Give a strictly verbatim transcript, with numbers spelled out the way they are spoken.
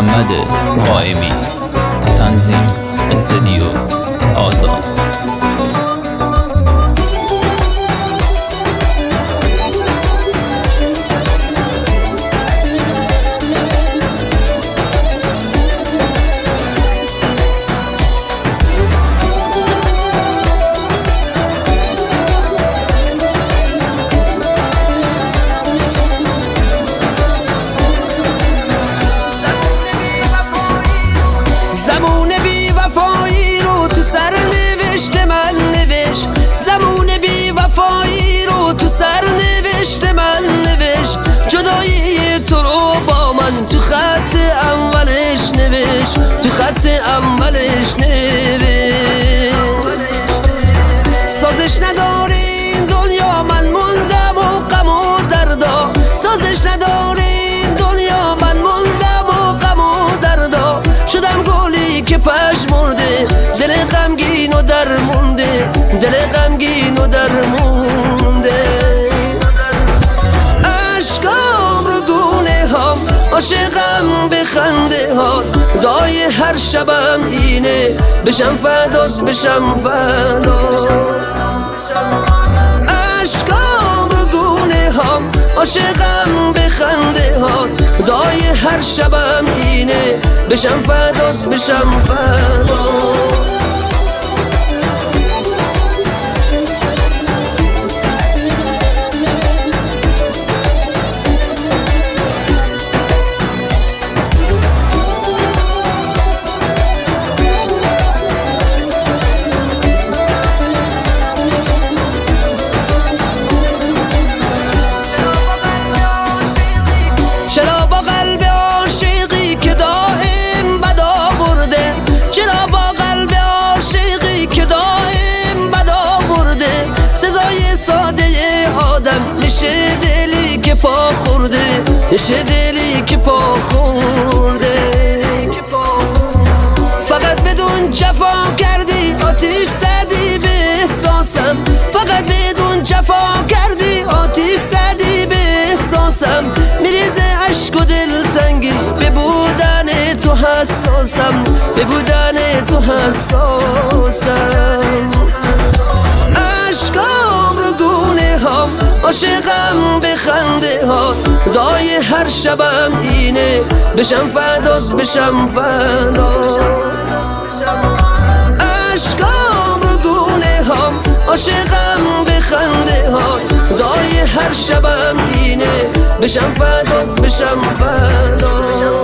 محمد قائمی. تنظیم استودیو آزاد. زمون بی وفایی رو تو سر نوشت من نوشت، زمون بی وفایی رو تو سر نوشت من نوشت، جدایی تو رو با من تو خط اولش نوشت، تو خط اولش نوشت. سازش نداره این دنیا، من موندم و غم و دردا، سازش نداره این دنیا، من موندم و غم و دردا، شدم گلی که پژمرده، دل غمگین و درمونده، دل غمگین و درمونده. اشکام رو گونه هم، عاشقم به خنده ها، دای هر شبم اینه، بشم فدات بشم فدا. اشکام رو گونه هم، عاشقم به خنده ها، دای هر شبم اینه، بشم فدات بشم فدا. چرا با قلب عاشقی که دائم بد آورده، چرا با قلب عاشقی که دائم بد آورده، سزای ساده آدم میشه دلی که پا خورده، میشه دلی که پا خورده. فقط بدون جفا کردی آتیش زدی به احساسم، فقط بدون جفا کردی آتیش زدی به احساسم، میریزه عشق و دلتنگی به بودن تو حساسم، به بودن تو حساسم. اشکام رو گونه ها، عاشقم به خنده ها، دای هر شبم اینه، بشم فدات بشم فدا. اشکام رو گونه ها، عاشقم به خنده ها، دای هر شبم اینه، بشم فدات بشم فدا.